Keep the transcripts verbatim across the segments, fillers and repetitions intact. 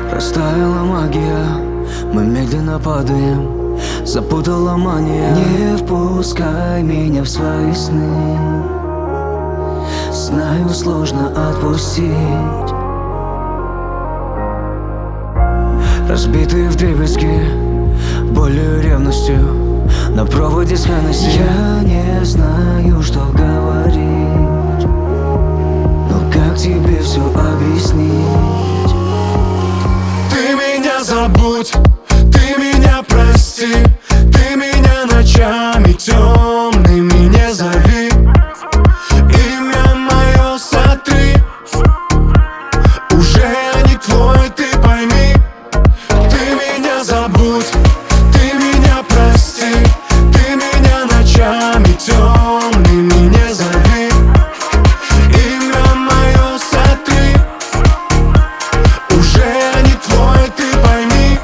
Растаяла магия, мы медленно падаем, запутала мания. Не впускай меня в свои сны, знаю, сложно отпустить. Разбитые вдребезги болью и ревностью на проводе с Хеннесси. Я не знаю, что говорить, но как тебе все объяснить? Ты меня забудь, ты меня прости, ты меня ночами темными не зови. Имя мое сотри, уже я не твой, ты пойми. Ты меня забудь, ты меня прости, ты меня ночами темными не зови. Имя мое сотри, уже я не твой, ты пойми.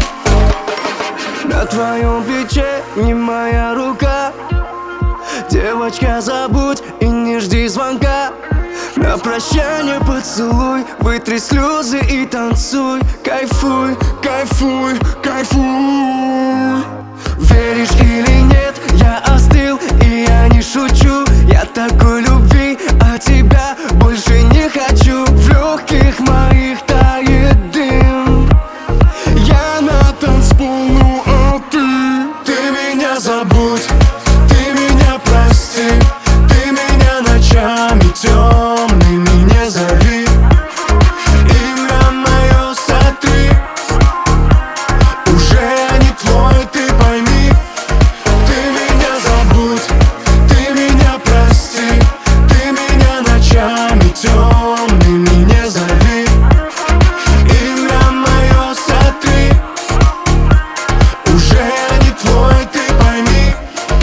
На твоем плече не моя рука, девочка, забудь и не жди звонка. На прощание поцелуй, вытри слезы и танцуй. Кайфуй, кайфуй, кайфуй. Веришь или нет, я остыл и я не шучу. Я такой любви, а тебя больше не хочу. В легких моих тает дым, я на танцпол, ну а ты? Ты меня забудь, ты меня прости, ты меня ночами темными не зови. Имя мое сотри, уже я не твой, ты пойми. Ты меня забудь, ты меня прости, ты меня ночами темными не зови. Имя мое сотри, уже я не твой, ты пойми.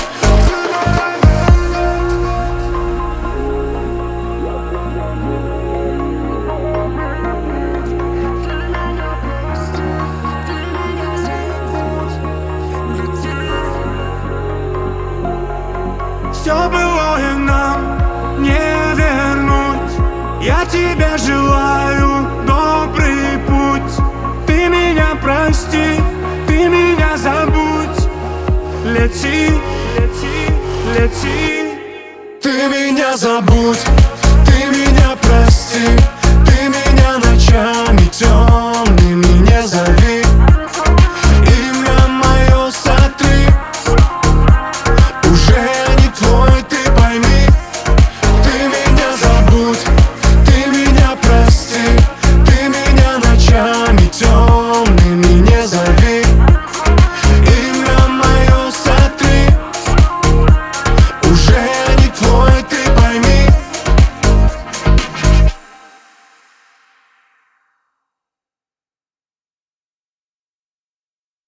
Все былое нам не вернуть. Я тебе желаю добрый путь. Ты меня прости, ты меня забудь. Лети, лети, лети. Ты меня забудь,